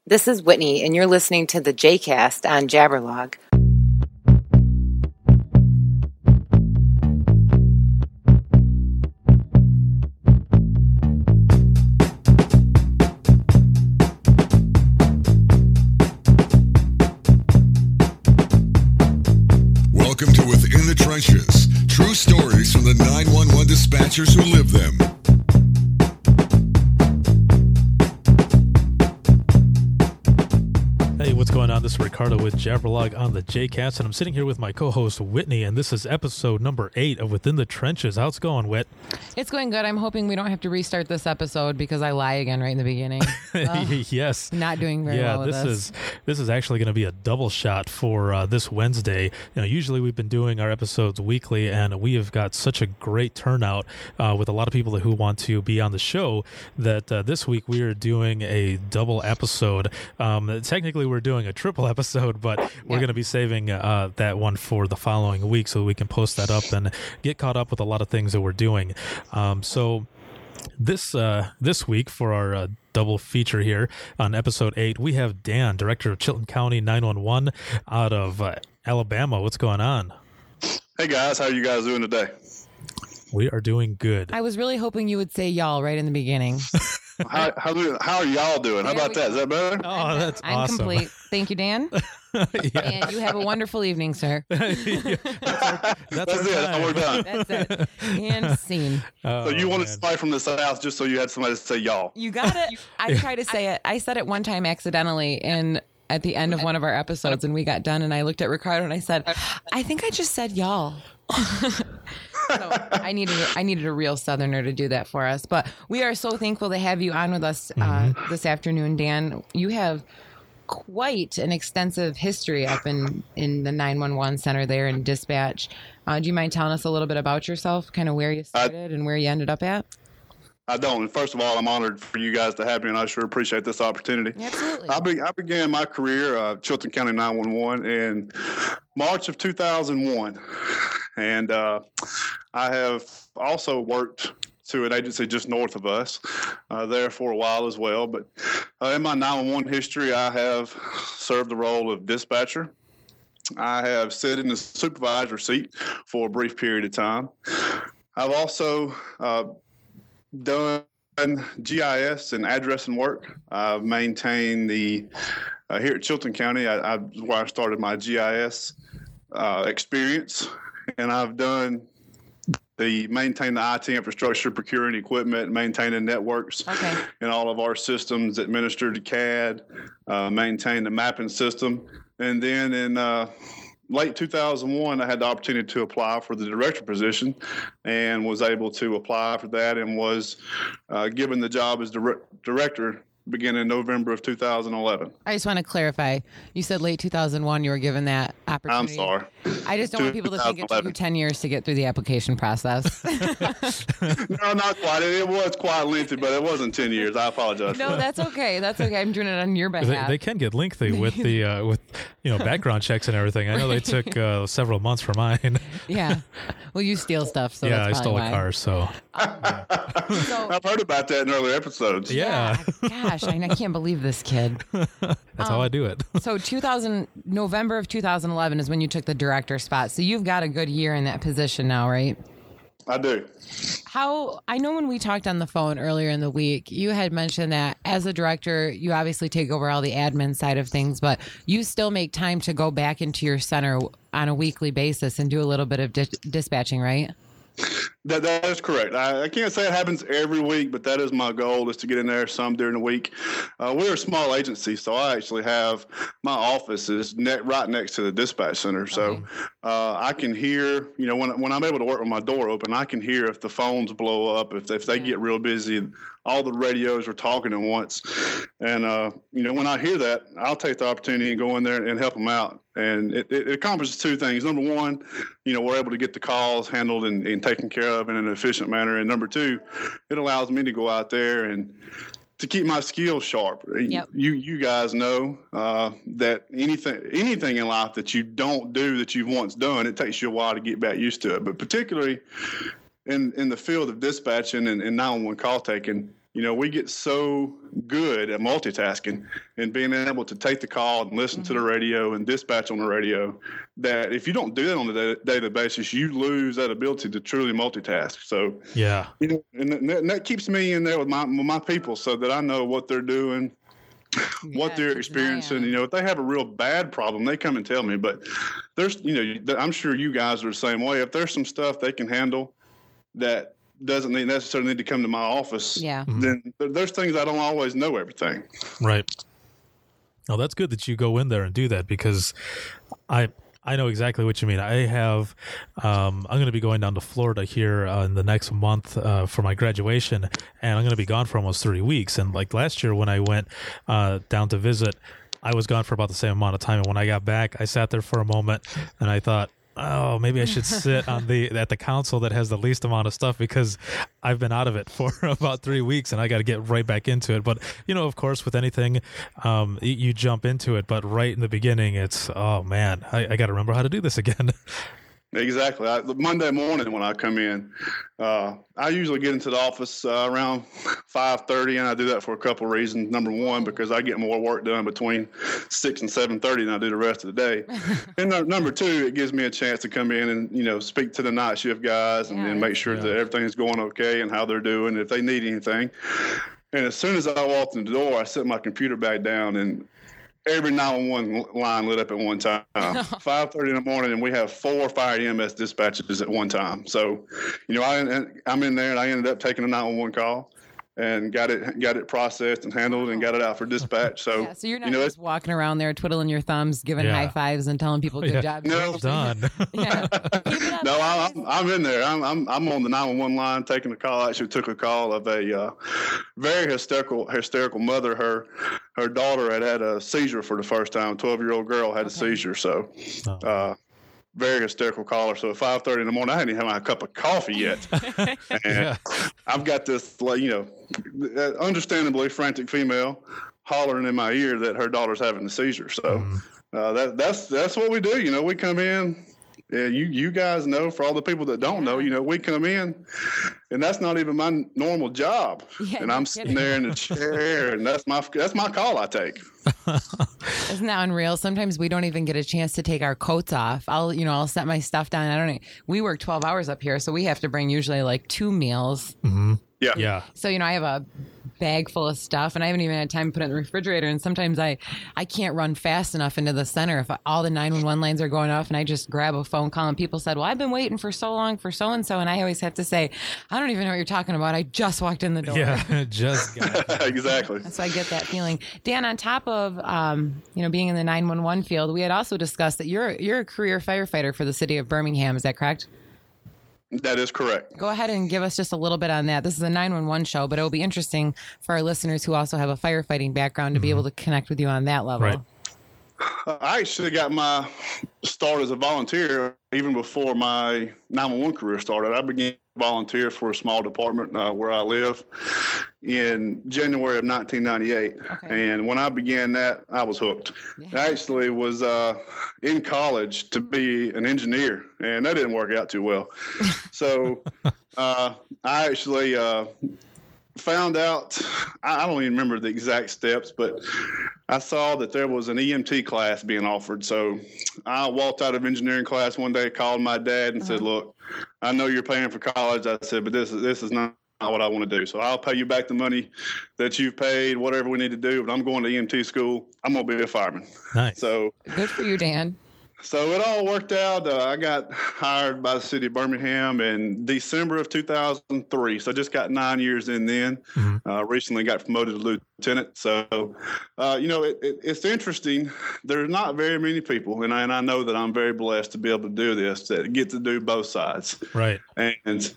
This is Whitney, and you're listening to the J-Cast on Jabberlog. Welcome to Within the Trenches, true stories from the 911 dispatchers who live them. Hey, what's going on? This is Ricardo with Jabberlog on the J-Cast, and I'm sitting here with my co-host Whitney, and this is episode number 8 of Within the Trenches. How's it going, Whit? It's going good. I'm hoping we don't have to restart this episode because I lie again right in the beginning. Yes. Not doing very well with this. This is actually going to be a double shot for this Wednesday. Usually we've been doing our episodes weekly, and we have got such a great turnout with a lot of people who want to be on the show that this week we are doing a double episode. Technically, we're doing a triple episode, but we're going to be saving that one for the following week so we can post that up and get caught up with a lot of things that we're doing. So this week for our double feature here on episode 8, we have Dan, director of Chilton County 911 out of Alabama. What's going on? Hey guys, how are you guys doing today? We are doing good. I was really hoping you would say y'all right in the beginning. How are y'all doing? How about that? Is that better? Oh, that's I'm awesome. complete. Thank you, Dan. And you have a wonderful evening, sir. That's it. time. We're done. That's it. And scene. So you wanted somebody from the South just so you had somebody to say y'all. You got it. I tried to say it. I said it one time accidentally at the end of one of our episodes, and we got done, and I looked at Ricardo and I said, I think I just said y'all. So I needed a real Southerner to do that for us. But we are so thankful to have you on with us this afternoon, Dan. You have quite an extensive history up in the 911 center there in dispatch. Do you mind telling us a little bit about yourself, kind of where you started and where you ended up at? I don't. And first of all, I'm honored for you guys to have me, and I sure appreciate this opportunity. Absolutely. I began my career Chilton County 911 in March of 2001. And I have also worked to an agency just north of us there for a while as well. But in my 911 history, I have served the role of dispatcher. I have sat in the supervisor seat for a brief period of time. I've also done GIS and addressing work. I've maintained the here at Chilton County. Where I started my GIS experience, and I've maintain the IT infrastructure, procuring equipment, maintaining networks in all of our systems, administered CAD, maintain the mapping system, and then in late 2001, I had the opportunity to apply for the director position and was able to apply for that and was given the job as director beginning in November of 2011. I just want to clarify. You said late 2001 you were given that opportunity. I'm sorry. I just don't want people to think it took you 10 years to get through the application process. No, not quite. It was quite lengthy, but it wasn't 10 years. I apologize. No, that's okay. That's okay. I'm doing it on your behalf. They can get lengthy with the background checks and everything. I know they took several months for mine. Yeah. Well, you steal stuff, so yeah, that's I stole why. a car, so. I've heard about that in earlier episodes. Yeah. Gosh, I can't believe this kid. That's how I do it. So November of 2011 is when you took the director spot. So you've got a good year in that position now, right? I do. I know when we talked on the phone earlier in the week, you had mentioned that as a director, you obviously take over all the admin side of things, but you still make time to go back into your center on a weekly basis and do a little bit of dispatching, right? That is correct. I can't say it happens every week, but that is my goal, is to get in there some during the week. We're a small agency, so I actually have my office is right next to the dispatch center. So I can hear, when I'm able to work with my door open, I can hear if the phones blow up, if they get real busy. All the radios are talking at once. And, when I hear that, I'll take the opportunity and go in there and help them out. And it accomplishes two things. Number one, we're able to get the calls handled and taken care of in an efficient manner. And number two, it allows me to go out there and to keep my skills sharp. Yep. You guys know that anything in life that you don't do that you've once done, it takes you a while to get back used to it. But particularly in the field of dispatching and 911 call taking, we get so good at multitasking and being able to take the call and listen to the radio and dispatch on the radio that if you don't do that on a daily basis, you lose that ability to truly multitask. So, yeah, and that keeps me in there with my people so that I know what they're doing, what they're experiencing. If they have a real bad problem, they come and tell me. But there's, I'm sure you guys are the same way. If there's some stuff they can handle that doesn't necessarily need to come to my office, then there's things I don't always know everything. Right. Oh, that's good that you go in there and do that, because I know exactly what you mean. I have, I'm going to be going down to Florida here in the next month for my graduation, and I'm going to be gone for almost 3 weeks. And like last year when I went down to visit, I was gone for about the same amount of time. And when I got back, I sat there for a moment and I thought, oh, maybe I should sit at the council that has the least amount of stuff, because I've been out of it for about 3 weeks and I got to get right back into it. But, of course, with anything, you jump into it. But right in the beginning, it's, oh, man, I got to remember how to do this again. Exactly. Monday morning when I come in, I usually get into the office around 5:30, and I do that for a couple of reasons. Number one, because I get more work done between 6 and 7:30 than I do the rest of the day. And number two, it gives me a chance to come in and speak to the night shift guys and make sure that everything's going okay and how they're doing, if they need anything. And as soon as I walked in the door, I set my computer back down, and every 911 line lit up at one time. 5:30 in the morning, and we have 4 fire EMS dispatches at one time. So, I'm in there, and I ended up taking a 911 call and got it processed and handled and got it out for dispatch. So, so you're not just walking around there twiddling your thumbs, giving high fives and telling people good job. No, well done. No, I'm in there. I'm on the 911 line taking the call. I actually took a call of a very hysterical mother. Her daughter had a seizure for the first time. 12-year-old girl had a seizure. So, very hysterical caller. So at 5:30 in the morning, I hadn't even had a cup of coffee yet. And I've got this, understandably frantic female hollering in my ear that her daughter's having a seizure. So that's what we do. We come in. Yeah, you guys know, for all the people that don't know, we come in, and that's not even my normal job. And I'm sitting there in the chair, and that's my call I take. Isn't that unreal? Sometimes we don't even get a chance to take our coats off. I'll set my stuff down. We work 12 hours up here, so we have to bring usually like 2 meals. Mm-hmm. Yeah. So, I have a bag full of stuff, and I haven't even had time to put it in the refrigerator. And sometimes I can't run fast enough into the center if all the 911 lines are going off, and I just grab a phone call, and people said, well, I've been waiting for so long for so-and-so. And I always have to say, I don't even know what you're talking about. I just walked in the door. Yeah, just got Exactly. So I get that feeling. Dan, on top of, being in the 911 field, we had also discussed that you're a career firefighter for the city of Birmingham. Is that correct? That is correct. Go ahead and give us just a little bit on that. This is a 911 show, but it will be interesting for our listeners who also have a firefighting background to be able to connect with you on that level. Right. I actually got my start as a volunteer even before my 911 career started. I began to volunteer for a small department where I live in January of 1998. Okay. And when I began that, I was hooked. Yeah. I actually was in college to be an engineer, and that didn't work out too well. So I actually found out, I don't even remember the exact steps, but I saw that there was an EMT class being offered. So I walked out of engineering class one day, called my dad and said, look, I know you're paying for college. I said, but this is not what I want to do. So I'll pay you back the money that you've paid, whatever we need to do. But I'm going to EMT school. I'm going to be a fireman. Nice. So good for you, Dan. So it all worked out. I got hired by the city of Birmingham in December of 2003. So I just got 9 years in then. Mm-hmm. Recently got promoted to lieutenant. So, it's interesting. There's not very many people, and I know that I'm very blessed to be able to do this, that get to do both sides. Right. And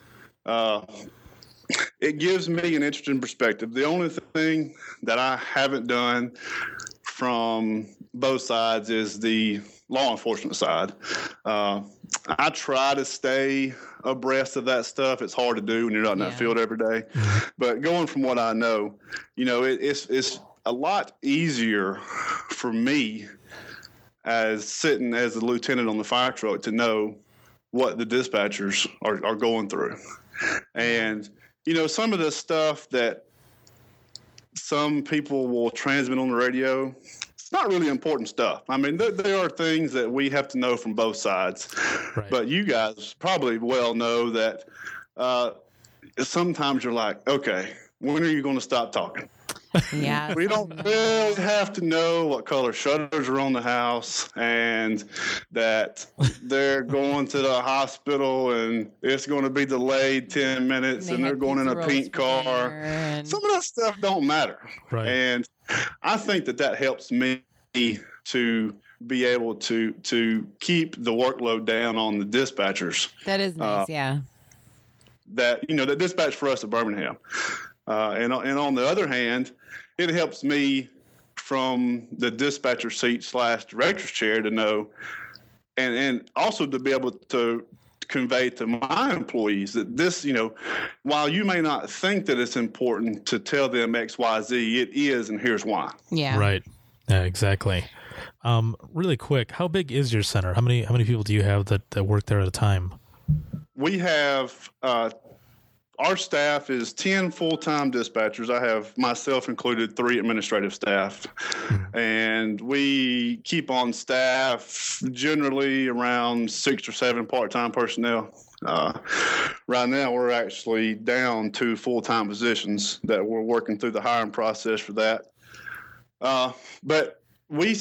it gives me an interesting perspective. The only thing that I haven't done from both sides is the law enforcement side. I try to stay abreast of that stuff. It's hard to do when you're not in that field every day. But going from what I know, it's a lot easier for me as sitting as a lieutenant on the fire truck to know what the dispatchers are going through. And, some of the stuff that some people will transmit on the radio. It's not really important stuff. I mean, there are things that we have to know from both sides. Right. But you guys probably well know that sometimes you're like, okay, when are you going to stop talking? Yeah. We don't really have to know what color shutters are on the house and that they're going to the hospital and it's going to be delayed 10 minutes and they're going in a pink car. Some of that stuff don't matter. Right. And I think that helps me to be able to keep the workload down on the dispatchers. That is nice, yeah. That, that dispatch for us at Birmingham. And on the other hand, it helps me from the dispatcher seat / director's chair to know, and also to be able to convey to my employees that this, while you may not think that it's important to tell them X, Y, Z, it is, and here's why. Yeah. Right. Yeah, exactly. Really quick, how big is your center? How many people do you have that work there at a time? We have our staff is 10 full-time dispatchers. I have myself included 3 administrative staff. And we keep on staff generally around 6 or 7 part-time personnel. Right now, we're actually down 2 full-time positions that we're working through the hiring process for that. But we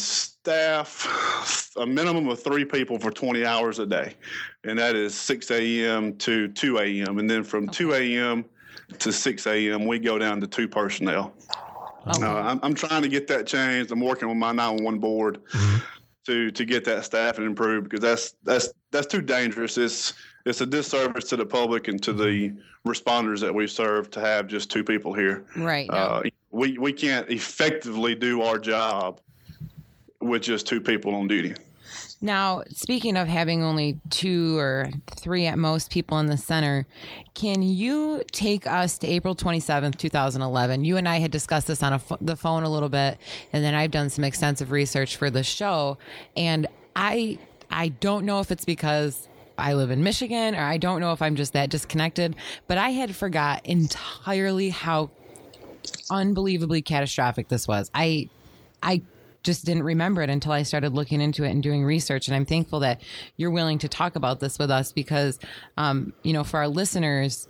staff a minimum of 3 people for 20 hours a day, and that is 6 a.m. to 2 a.m. And then from 2 a.m. to 6 a.m., we go down to 2 personnel. Okay. I'm trying to get that changed. I'm working with my 911 board to get that staffing improved because that's too dangerous. It's a disservice to the public and to the responders that we serve to have just 2 people here. Right. We can't effectively do our job with just 2 people on duty. Now, speaking of having only 2 or 3 at most people in the center, can you take us to April 27th, 2011? You and I had discussed this on the phone a little bit, and then I've done some extensive research for the show. And I don't know if it's because I live in Michigan or I don't know if I'm just that disconnected, but I had forgot entirely how unbelievably catastrophic this was. I just didn't remember it until I started looking into it and doing research. And I'm thankful that you're willing to talk about this with us because, for our listeners,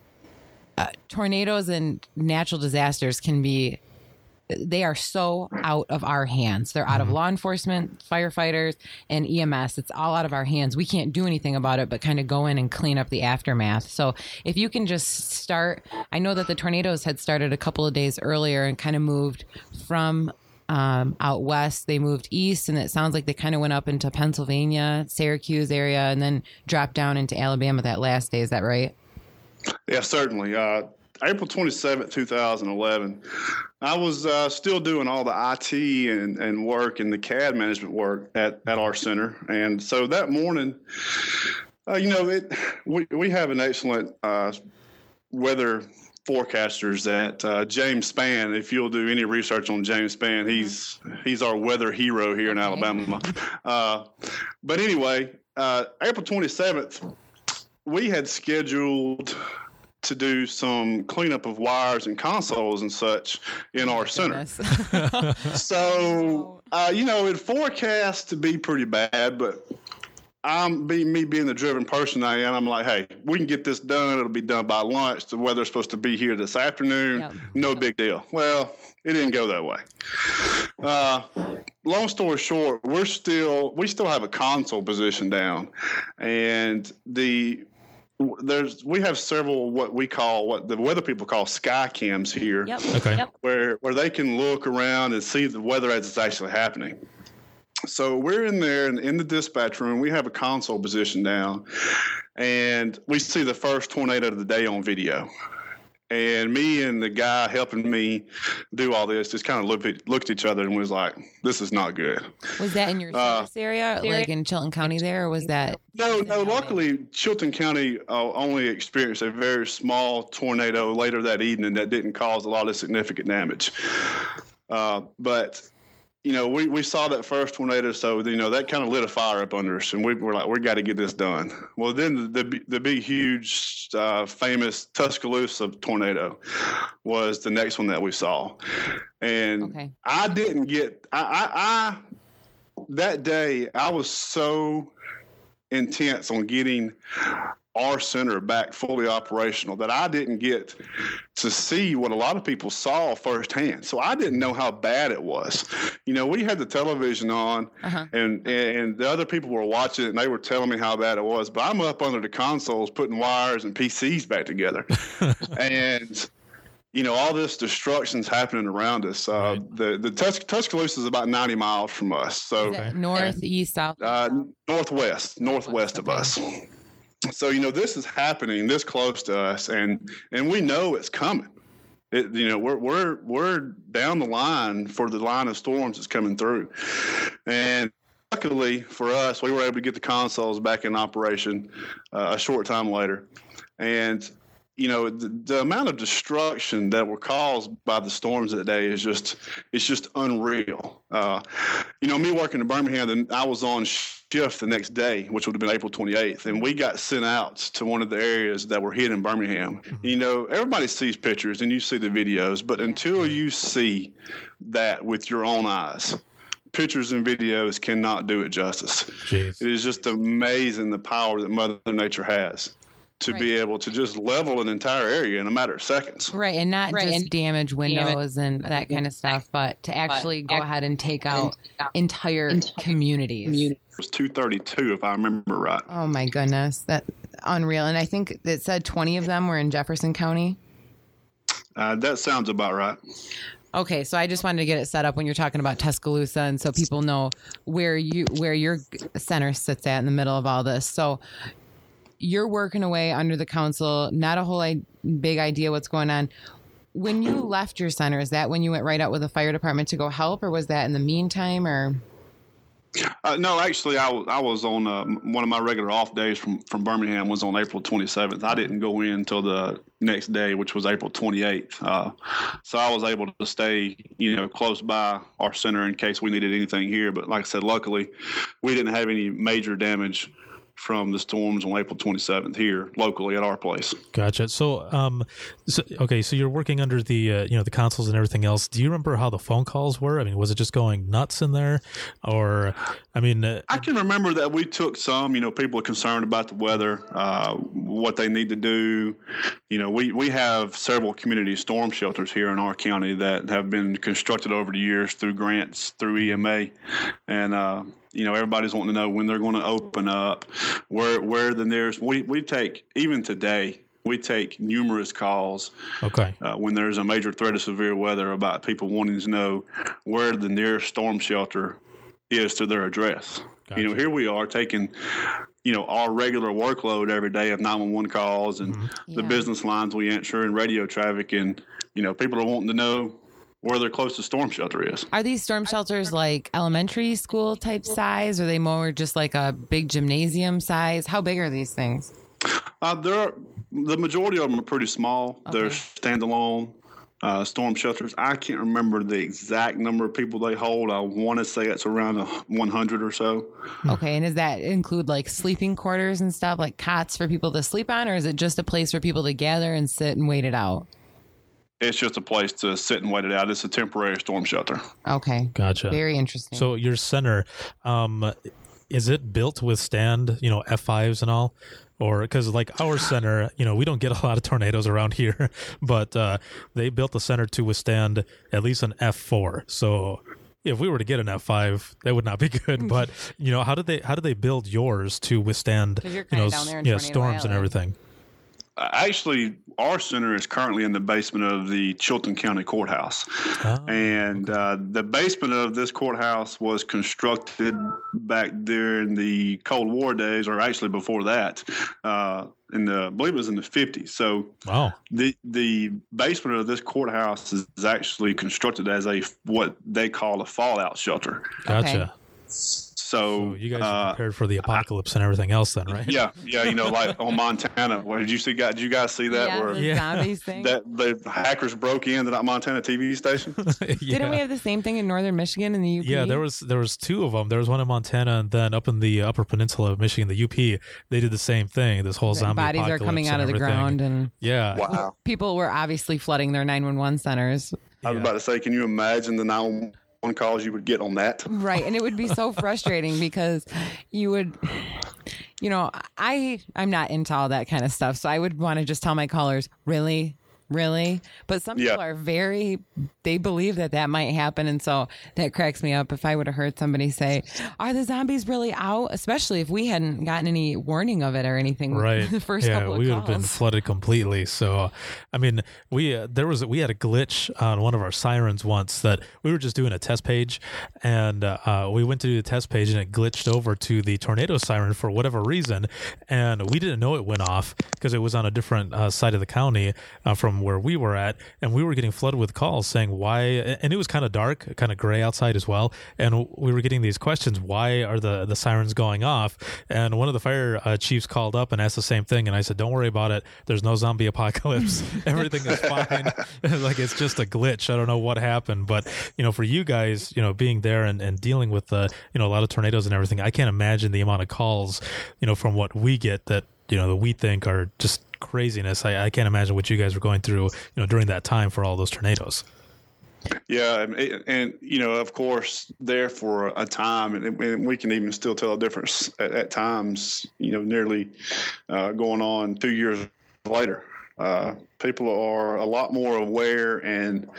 tornadoes and natural disasters they are so out of our hands. They're out of law enforcement, firefighters, and EMS. It's all out of our hands. We can't do anything about it, but kind of go in and clean up the aftermath. So if you can just start, I know that the tornadoes had started a couple of days earlier and kind of moved from out west. They moved east, and it sounds like they kind of went up into Pennsylvania, Syracuse area, and then dropped down into Alabama that last day. Is that right? Yeah, certainly. April 27th, 2011, I was still doing all the IT and work and the CAD management work at our center. And so that morning, we have an excellent weather forecasters that James Spann. If you'll do any research on James Spann, he's our weather hero here in Alabama. But anyway, April 27th, we had scheduled to do some cleanup of wires and consoles and such in our center. So, it forecast to be pretty bad, but me being the driven person I am, I'm like, hey, we can get this done. It'll be done by lunch. The weather's supposed to be here this afternoon. Yep. No big deal. Well, it didn't go that way. Long story short, we still have a console position down, and we have several what the weather people call sky cams here. Yep. Okay. Yep. Where they can look around and see the weather as it's actually happening. So we're in there in the dispatch room. We have a console position down, and we see the first tornado of the day on video. And me and the guy helping me do all this just kind of looked at each other and was like, "This is not good." Was that in your service area, like in Chilton County there, or was that? No. Luckily, Chilton County only experienced a very small tornado later that evening that didn't cause a lot of significant damage. But we saw that first tornado, so that kind of lit a fire up under us, and we were like, we got to get this done. Well, then the big, huge, famous Tuscaloosa tornado was the next one that we saw, and I didn't get. I that day I was so intense on getting our center back fully operational that I didn't get to see what a lot of people saw firsthand. So I didn't know how bad it was. We had the television on and the other people were watching it and they were telling me how bad it was, but I'm up under the consoles putting wires and PCs back together. And all this destruction's happening around us. The Tuscaloosa is about 90 miles from us. So north, east, south? Northwest of us. So, this is happening this close to us, and we know it's coming. We're down the line for the line of storms that's coming through. And luckily for us, we were able to get the consoles back in operation a short time later. And the amount of destruction that were caused by the storms that day is just unreal. Me working in Birmingham, I was on shift the next day, which would have been April 28th, and we got sent out to one of the areas that were hit in Birmingham. Everybody sees pictures and you see the videos, but until you see that with your own eyes, pictures and videos cannot do it justice. Jeez. It is just amazing the power that Mother Nature has to be able to just level an entire area in a matter of seconds. Right, and not just damage windows and that kind of stuff, but to actually go ahead and take out entire communities. It was 232, if I remember right. Oh, my goodness. That's unreal. And I think it said 20 of them were in Jefferson County. That sounds about right. Okay, so I just wanted to get it set up when you're talking about Tuscaloosa, and so people know where your center sits at in the middle of all this. So you're working away under the council, not a whole big idea what's going on. When you left your center, is that when you went right out with the fire department to go help, or was that in the meantime, or? No, actually, I was on one of my regular off days from Birmingham was on April 27th. I didn't go in until the next day, which was April 28th. So I was able to stay, close by our center in case we needed anything here. But like I said, luckily, we didn't have any major damage from the storms on April 27th here locally at our place. Gotcha. So you're working under the the consoles and everything else. Do you remember how the phone calls were? I mean, was it just going nuts in there, or I can remember that we took some. People are concerned about the weather, what they need to do. We have several community storm shelters here in our county that have been constructed over the years through grants through EMA, and everybody's wanting to know when they're going to open up, where the nearest. We take, even today, we take numerous calls. Okay. When there's a major threat of severe weather, about people wanting to know where the nearest storm shelter is to their address. Gotcha. Here we are taking, our regular workload every day of 911 calls and the business lines we answer and radio traffic, and people are wanting to know where their closest storm shelter is. Are these storm shelters like elementary school type size? Or are they more just like a big gymnasium size? How big are these things? The majority of them are pretty small. Okay. They're standalone storm shelters. I can't remember the exact number of people they hold. I want to say it's around 100 or so. Okay, and does that include like sleeping quarters and stuff, like cots for people to sleep on, or is it just a place for people to gather and sit and wait it out? It's just a place to sit and wait it out. It's a temporary storm shelter. Okay. Gotcha. Very interesting. So your center, is it built to withstand, F5s and all? Or because like our center, we don't get a lot of tornadoes around here, but they built the center to withstand at least an F4. So if we were to get an F5, that would not be good. But, how did they build yours to withstand, storms and everything? Actually, our center is currently in the basement of the Chilton County Courthouse. The basement of this courthouse was constructed back during the Cold War days, or actually before that, I believe it was in the 50s. So wow. The basement of this courthouse is actually constructed as what they call a fallout shelter. Gotcha. So So you guys are prepared for the apocalypse and everything else, then, right? Yeah, like on Montana. What did you see? Did you guys see that? Yeah, the zombies thing. That the hackers broke into that Montana TV station. Didn't we have the same thing in northern Michigan in the UP? Yeah, there was two of them. There was one in Montana, and then up in the Upper Peninsula of Michigan, the UP, they did the same thing. This whole zombie bodies apocalypse are coming out of the everything. ground, and Wow. people were obviously flooding their 911 centers. I was about to say, can you imagine the 911 calls you would get on that? Right, and it would be so frustrating because you would, I'm not into all that kind of stuff, so I would want to just tell my callers, really? But some people are they believe that might happen, and so that cracks me up. If I would have heard somebody say, are the zombies really out? Especially if we hadn't gotten any warning of it or anything. Right. The first couple of we would calls. have been flooded completely. So, I mean, we had a glitch on one of our sirens once that we were just doing a test page, and we went to do the test page, and it glitched over to the tornado siren for whatever reason, and we didn't know it went off because it was on a different side of the county from where we were at, and we were getting flooded with calls saying why, and it was kind of dark, kind of gray outside as well, and we were getting these questions, why are the sirens going off? And one of the fire chiefs called up and asked the same thing, and I said, don't worry about it, there's no zombie apocalypse, everything is fine. Like, it's just a glitch. I don't know what happened, but for you guys, being there and dealing with a lot of tornadoes and everything, I can't imagine the amount of calls from what we get that that we think are just craziness. I can't imagine what you guys were going through during that time for all those tornadoes. Yeah, and of course, there for a time, and we can even still tell a difference at times. Nearly going on 2 years later, people are a lot more aware, and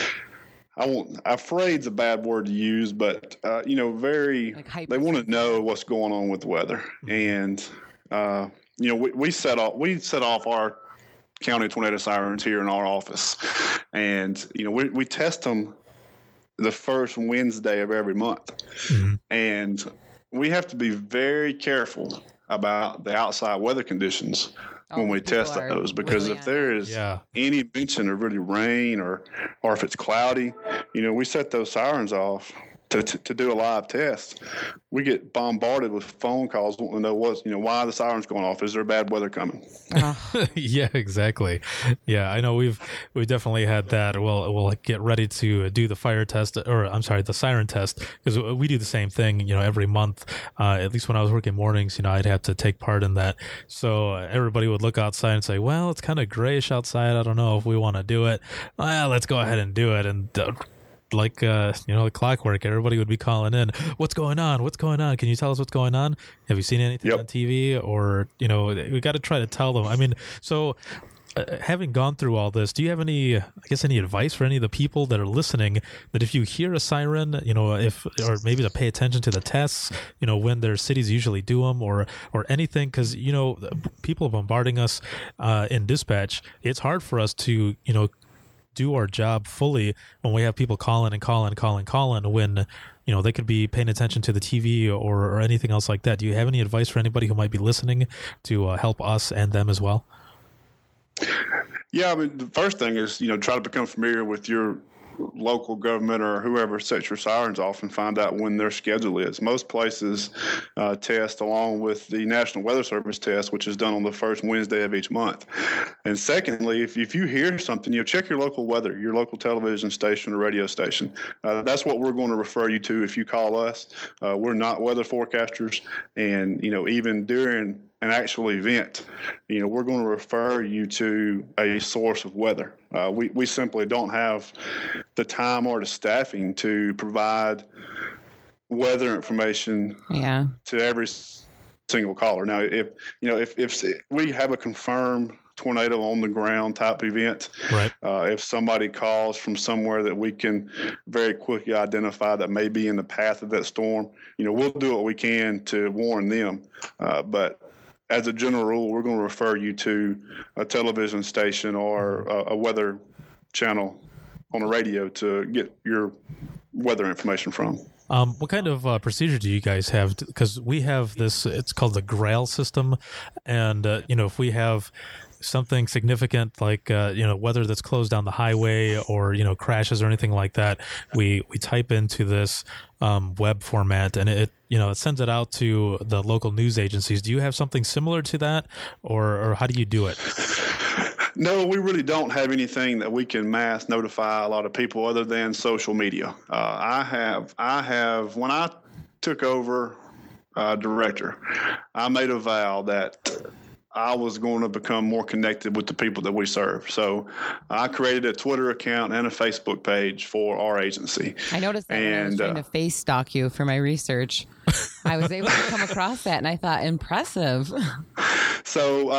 afraid's a bad word to use, but very. They want to know what's going on with the weather, and we set off our county tornado sirens here in our office, and we test them the first Wednesday of every month, and we have to be very careful about the outside weather conditions when we test those, because if there is any mention of really rain or if it's cloudy, we set those sirens off to do a live test. We get bombarded with phone calls wanting to know why the siren's going off. Is there bad weather coming? Yeah, exactly. Yeah, I know we've definitely had that. We'll get ready to do the fire test, the siren test, because we do the same thing, every month. At least when I was working mornings, I'd have to take part in that. So everybody would look outside and say, well, it's kind of grayish outside. I don't know if we want to do it. Well, let's go ahead and do it. And like clockwork, everybody would be calling in, what's going on, can you tell us what's going on, have you seen anything on TV? Or we got to try to tell them. I mean, so having gone through all this, do you have any advice for any of the people that are listening, that if you hear a siren, or maybe to pay attention to the tests, when their cities usually do them, or anything, because people bombarding us in dispatch, it's hard for us to do our job fully when we have people calling when they could be paying attention to the TV or anything else like that. Do you have any advice for anybody who might be listening to help us and them as well? Yeah, I mean, the first thing is try to become familiar with your local government or whoever sets your sirens off and find out when their schedule is. Most places test along with the National Weather Service test, which is done on the first Wednesday of each month. And secondly, if you hear something, check your local weather, your local television station or radio station. That's what we're going to refer you to if you call us. We're not weather forecasters, and even during an actual event, we're going to refer you to a source of weather. We simply don't have the time or the staffing to provide weather information to every single caller. Now, if we have a confirmed tornado on the ground type event, right? If somebody calls from somewhere that we can very quickly identify that may be in the path of that storm, we'll do what we can to warn them. But as a general rule, we're going to refer you to a television station or a weather channel on the radio to get your weather information from. What kind of procedure do you guys have? Because we have this, it's called the Grail system. And, if we have something significant like whether that's closed down the highway or crashes or anything like that, we type into this web format, and it sends it out to the local news agencies. Do you have something similar to that, or how do you do it? No, we really don't have anything that we can mass notify a lot of people other than social media. I have when I took over director, I made a vow that I was going to become more connected with the people that we serve. So I created a Twitter account and a Facebook page for our agency. I noticed that when I was trying to face stalk you for my research. I was able to come across that, and I thought, impressive. So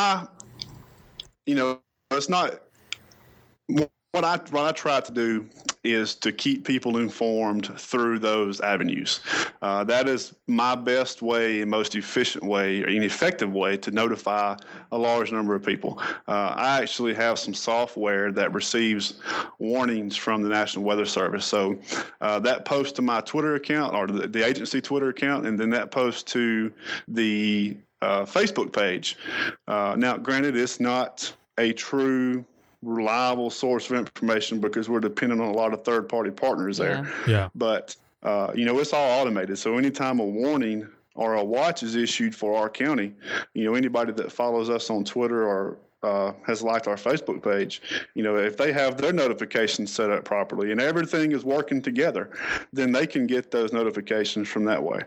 it's not what I try to do is to keep people informed through those avenues. That is my best way and most efficient way and effective way to notify a large number of people. I actually have some software that receives warnings from the National Weather Service. So that post to my Twitter account or the agency Twitter account, and then that post to the Facebook page. Now, granted, it's not a true reliable source of information because we're dependent on a lot of third-party partners there. Yeah. But, it's all automated. So anytime a warning or a watch is issued for our county, anybody that follows us on Twitter or has liked our Facebook page, if they have their notifications set up properly and everything is working together, then they can get those notifications from that way.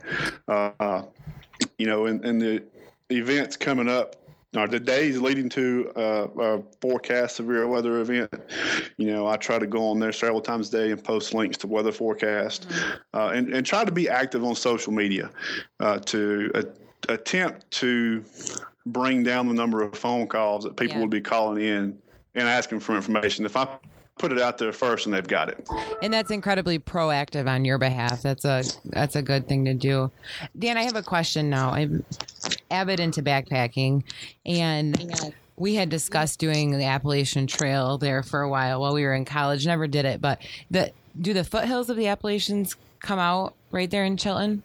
And the events coming up, or the days leading to a forecast severe weather event, I try to go on there several times a day and post links to weather forecast, and try to be active on social media to attempt to bring down the number of phone calls that people would be calling in and asking for information. If I put it out there first and they've got it. And that's incredibly proactive on your behalf. That's a good thing to do. Dan, I have a question now. I'm avid into backpacking, and we had discussed doing the Appalachian Trail there for a while we were in college. Never did it, but do the foothills of the Appalachians come out right there in Chilton?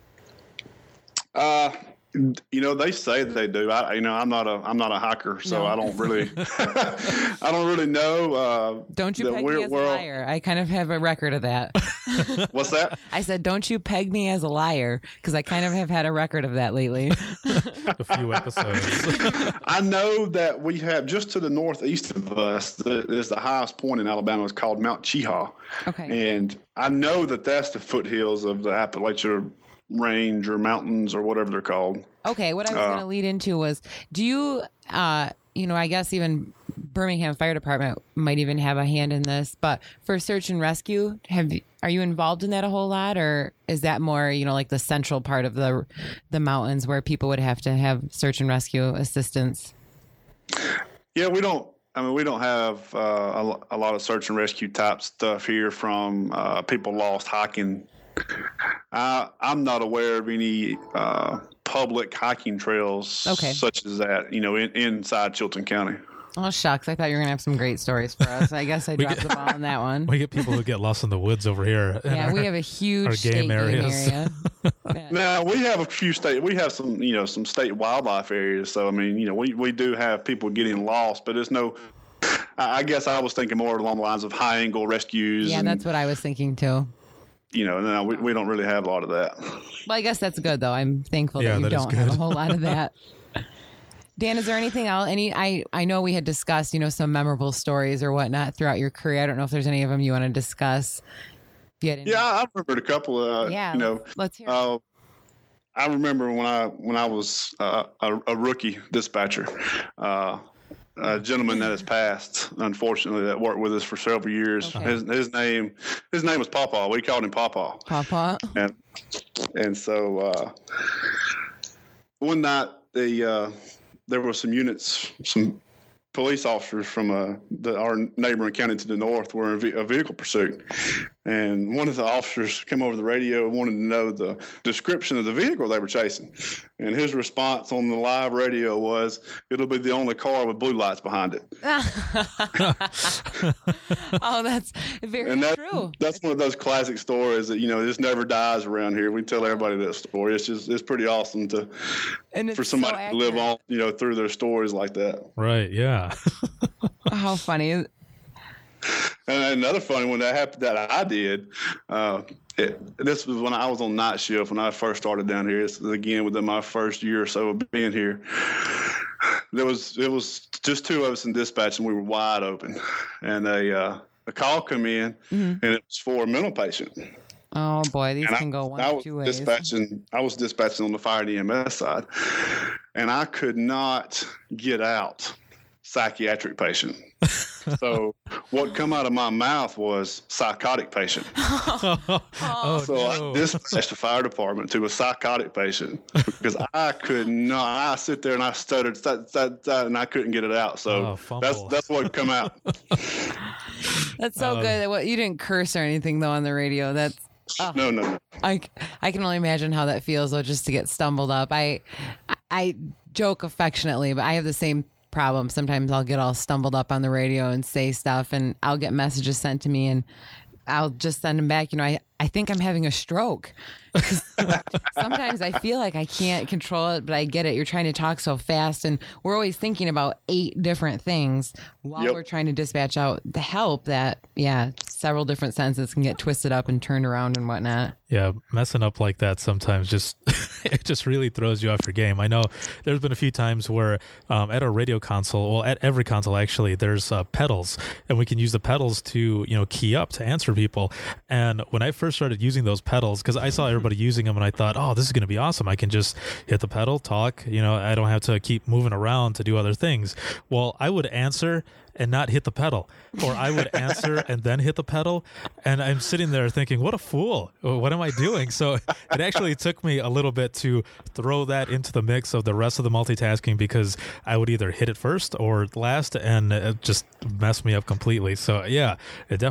They say they do. I'm not a hiker, so I don't really, I don't really know. Don't you peg me as a liar? I kind of have a record of that. What's that? I said, don't you peg me as a liar, because I kind of have had a record of that lately. A few episodes. I know that we have just to the northeast of us is the highest point in Alabama. It's called Mount Cheaha. Okay. And I know that that's the foothills of the Appalachian Range or mountains or whatever they're called. Okay, what I was going to lead into was, do you, I guess even Birmingham Fire Department might even have a hand in this, but for search and rescue, are you involved in that a whole lot, or is that more, like the central part of the mountains where people would have to have search and rescue assistance? Yeah, we don't have a lot of search and rescue type stuff here from people lost hiking. I'm not aware of any public hiking trails such as that, inside Chilton County. Oh, shucks. I thought you were going to have some great stories for us. I guess I dropped the ball on that one. We get people who get lost in the woods over here. Yeah, we have a huge game area. Now, we have a few some state wildlife areas. So, we do have people getting lost, but there's no, I guess I was thinking more along the lines of high angle rescues. Yeah, that's what I was thinking too. No, we don't really have a lot of that. Well, I guess that's good, though. I'm thankful that you don't have a whole lot of that. Dan, is there anything else? I know we had discussed, some memorable stories or whatnot throughout your career. I don't know if there's any of them you want to discuss. Yeah, I remembered a couple. Let's hear it. I remember when I was a rookie dispatcher. A gentleman that has passed, unfortunately, that worked with us for several years. Okay. His name was Pawpaw. We called him Pawpaw. Pawpaw. And so one night there were some police officers from our neighboring county to the north were in a vehicle pursuit, And one of the officers came over the radio and wanted to know the description of the vehicle they were chasing. And his response on the live radio was, "It'll be the only car with blue lights behind it." Oh, that's very true. That's one of those classic stories that, this never dies around here. We tell everybody that story. It's pretty awesome for somebody to live on, through their stories like that. Right. Yeah. How funny. And another funny one that happened that I did, this was when I was on night shift when I first started down here. It's again within my first year or so of being here. It was just two of us in dispatch, and we were wide open. And a call come in, and it was for a mental patient. Oh boy, these can go one of two ways. I was dispatching on the fire and EMS side, and I could not get out psychiatric patient. So what come out of my mouth was psychotic patient. I dispatched the fire department to a psychotic patient because I could not. I sit there and I stuttered, and I couldn't get it out. So that's what come out. That's so good. Well, you didn't curse or anything though on the radio. That's no. I can only imagine how that feels though, just to get stumbled up. I joke affectionately, but I have the same problem. Sometimes I'll get all stumbled up on the radio and say stuff, and I'll get messages sent to me, and I'll just send them back. I think I'm having a stroke. Sometimes I feel like I can't control it, but I get it. You're trying to talk so fast, and we're always thinking about 8 different things while we're trying to dispatch out the help that, several different senses can get twisted up and turned around and whatnot. Yeah, messing up like that sometimes it just really throws you off your game. I know there's been a few times where at our radio console, well, at every console actually, there's pedals, and we can use the pedals to key up to answer people. And when I first started using those pedals, because I saw everybody using them, and I thought, oh, this is going to be awesome. I can just hit the pedal, talk. I don't have to keep moving around to do other things. Well, I would answer and not hit the pedal, or I would answer and then hit the pedal, and I'm sitting there thinking, what a fool, what am I doing? So it actually took me a little bit to throw that into the mix of the rest of the multitasking, because I would either hit it first or last, and it just messed me up completely. So yeah, it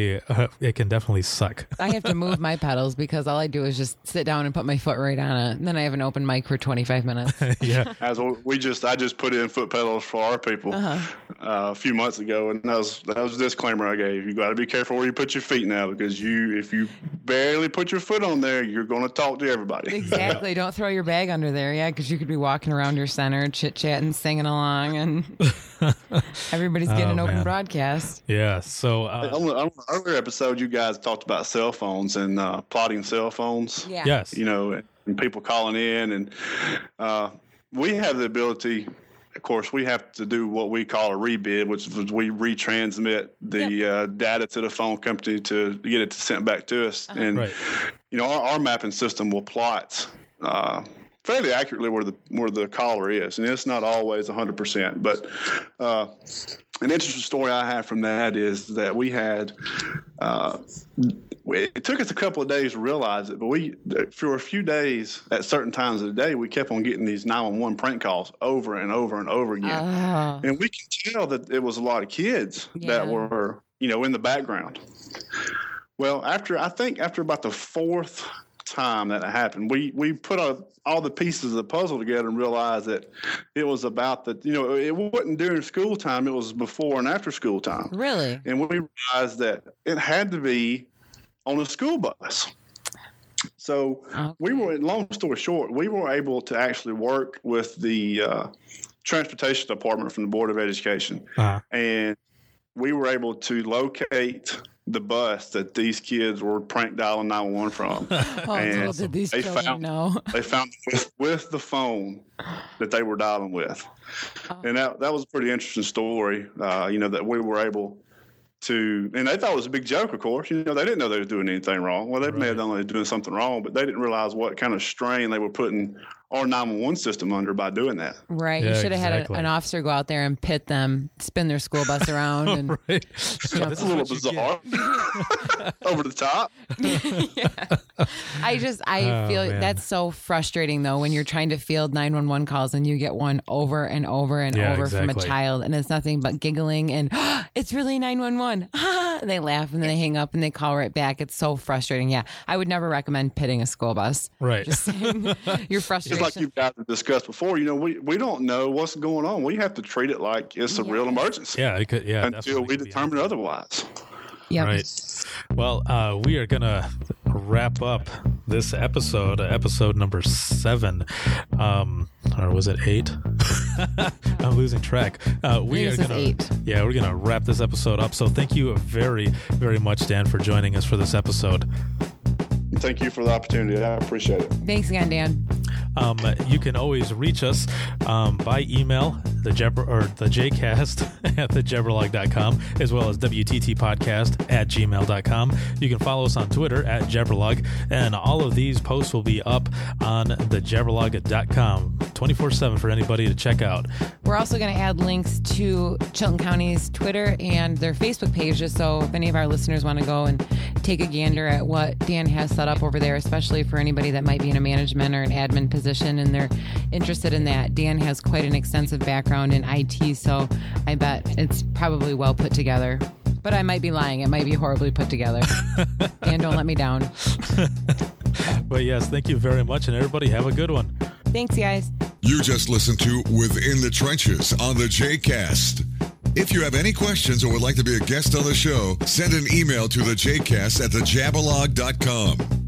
can definitely suck. I have to move my pedals because all I do is just sit down and put my foot right on it, and then I have an open mic for 25 minutes. Yeah. I just put in foot pedals for our people a few months ago, and that was a disclaimer I gave. You got to be careful where you put your feet now, because if you barely put your foot on there, you're going to talk to everybody. Exactly. Don't throw your bag under there, because you could be walking around your center, chit-chatting, singing along, and everybody's getting an open broadcast. Yeah. So on the earlier episode, you guys talked about cell phones and plotting cell phones. Yeah. Yes. And people calling in, and we have the ability. Of course, we have to do what we call a rebid, which is we retransmit the data to the phone company to get it sent back to us. And right. Our mapping system will plot fairly accurately where the caller is, and it's not always 100%. But an interesting story I have from that is that we had. It took us a couple of days to realize it, but for a few days at certain times of the day, we kept on getting these 911 prank calls over and over and over again. And we can tell that it was a lot of kids that were, in the background. Well, after about the 4th time that it happened, we put all the pieces of the puzzle together and realized that it was about it wasn't during school time, it was before and after school time. Really? And we realized that it had to be on a school bus. So long story short, we were able to actually work with the transportation department from the Board of Education. And we were able to locate the bus that these kids were prank dialing 911 from. And did these children know? They found it with the phone that they were dialing with. And that was a pretty interesting story, that we were able to, and they thought it was a big joke, of course. They didn't know they were doing anything wrong. Well, they may have known they were doing something wrong, but they didn't realize what kind of strain they were putting our 911 system under by doing that. Right. Yeah, you should have exactly. had an officer go out there and pit them, spin their school bus around. And Right. It's a little bizarre. Over the top. I feel that's so frustrating, though, when you're trying to field 911 calls and you get one over and over and over from a child, and it's nothing but giggling and it's really 911. and they laugh and then they hang up and they call right back. It's so frustrating. Yeah, I would never recommend pitting a school bus. Right. Just saying your frustration. Just like you guys have discussed before, we don't know what's going on. We have to treat it like it's a real emergency. Yeah, it could. Yeah, until we determine otherwise. Yeah. Right. Well, we are gonna wrap up this episode number 7, or was it 8? I'm losing track. We are gonna 8. Yeah, we're gonna wrap this episode up. So thank you very, very much, Dan, for joining us for this episode. Thank you for the opportunity. I appreciate it. Thanks again, Dan. You can always reach us by email, the jcast at thejabberlog.com, as well as wttpodcast@gmail.com. You can follow us on Twitter at Jabberlog, and all of these posts will be up on thejabberlog.com 24/7 for anybody to check out. We're also going to add links to Chilton County's Twitter and their Facebook pages, so if any of our listeners want to go and take a gander at what Dan has set up over there, especially for anybody that might be in a management or an admin position and they're interested in that. Dan has quite an extensive background in IT, so I bet it's probably well put together. But I might be lying. It might be horribly put together. Dan, don't let me down. But yes, thank you very much, and everybody have a good one. Thanks, guys. You just listened to Within the Trenches on the JCast. If you have any questions or would like to be a guest on the show, send an email to thejcast@thejabberlog.com.